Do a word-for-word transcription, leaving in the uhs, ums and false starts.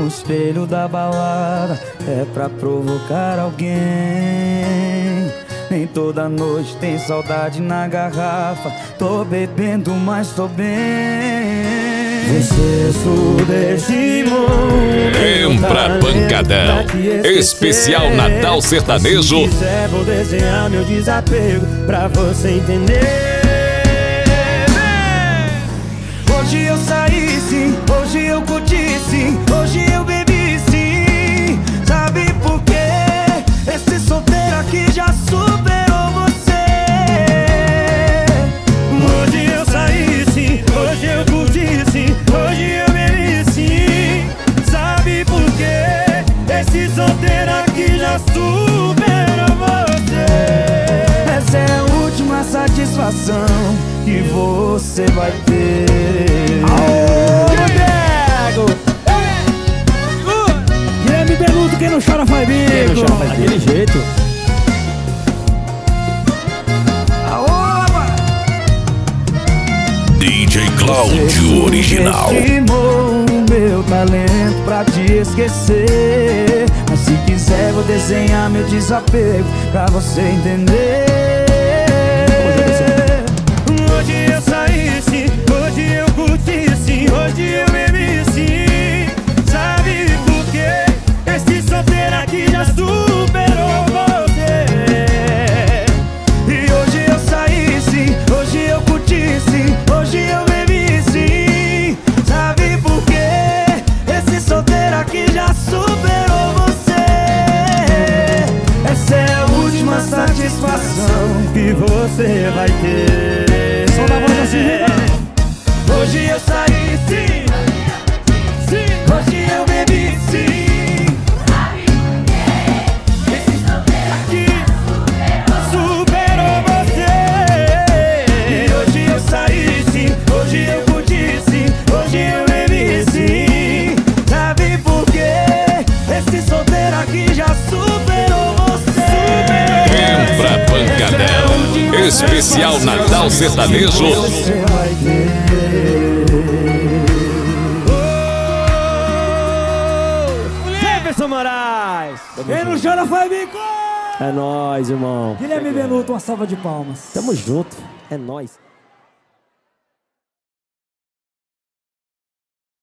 no espelho da balada é pra provocar alguém. Nem toda noite tem saudade na garrafa. Tô bebendo, mas tô bem. Você subestimou. Vem pra pancadão. Especial Natal Sertanejo. Se quiser, vou desenhar meu desapego pra você entender. Hoje eu saí sim, hoje eu curti sim, hoje eu bebi sim. Sabe por quê? Esse solteiro aqui já superou você. Hoje eu saí sim, hoje eu curti sim, hoje eu bebi sim. Sabe por quê? Esse solteiro aqui já superou você. Essa é a última satisfação que você vai ter. Guilherme Beluto, quem não chora faz bico. Quem não chora faz bico. Daquele jeito. D J Cláudio Original. Você estimou o meu talento pra te esquecer, mas se quiser vou desenhar meu desapego pra você entender. Hoje eu saí sim, hoje eu curti sim, hoje eu bebi sim. Sabe por quê? Esse solteiro aqui já superou você. E hoje eu saí sim, hoje eu curti sim, hoje eu bebi sim. Sabe por quê? Esse solteiro aqui já superou você. Essa é a última satisfação que você vai ter. Som da voz assim. Hoje eu saí sim, sim. Hoje eu bebi sim. Sabe por quê? Esse solteiro aqui superou você. E hoje eu saí sim, hoje eu curti sim, hoje eu bebi sim. Sabe por quê? Esse solteiro aqui já superou você. Vem pra pancadão. Especial Natal Sertanejo. Jefferson Moraes. Quem não chora faz bico. É nóis, irmão. Guilherme Beluto, uma salva de palmas. Tamo junto. É nóis.